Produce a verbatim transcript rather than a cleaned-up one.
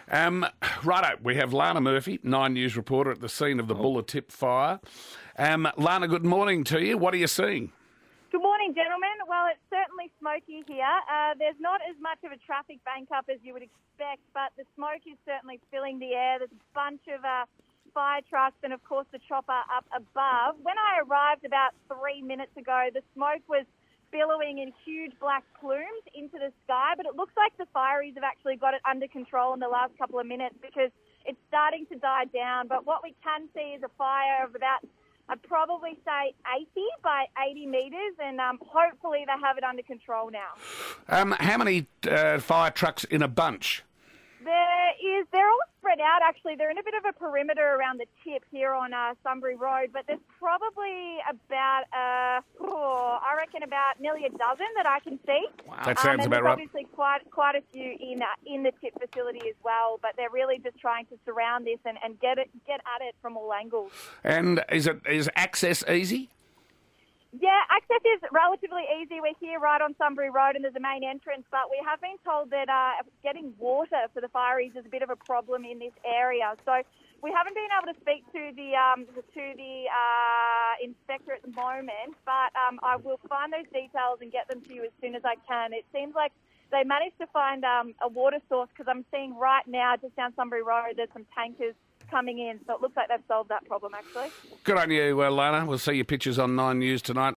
Um, righto, we have Lana Murphy, Nine News reporter at the scene of the Buller Tip fire. Um, Lana, good morning to you. What are you seeing? Good morning, gentlemen. Well, it's certainly smoky here. Uh, there's not as much of a traffic bank up as you would expect, but the smoke is certainly filling the air. There's a bunch of uh, fire trucks and, of course, the chopper up above. When I arrived about three minutes ago, the smoke was billowing in huge black plumes into the sky, but it looks like the fireys have actually got it under control in the last couple of minutes because it's starting to die down. But what we can see is a fire of about, I'd probably say eighty by eighty metres, and um, hopefully they have it under control now. Um, how many uh, fire trucks in a bunch? There is, they're all spread out actually. They're in a bit of a perimeter around the tip here on uh, Sunbury Road, but there's probably about, uh, oh, I reckon about nearly a dozen that I can see. Wow. That sounds um, and about right. There's obviously quite quite a few in uh, in the tip facility as well, but they're really just trying to surround this and, and get it get at it from all angles. And is it is access easy? Yeah, access is relatively easy. We're here right on Sunbury Road and there's a main entrance, but we have been told that uh, getting water for the fireys is a bit of a problem in this area. So we haven't been able to speak to the um, to the uh, inspector at the moment, but um, I will find those details and get them to you as soon as I can. It seems like they managed to find um, a water source because I'm seeing right now just down Sunbury Road there's some tankers coming in, so it looks like they've solved that problem actually. Good on you, uh, Lana. We'll see your pictures on Nine News tonight.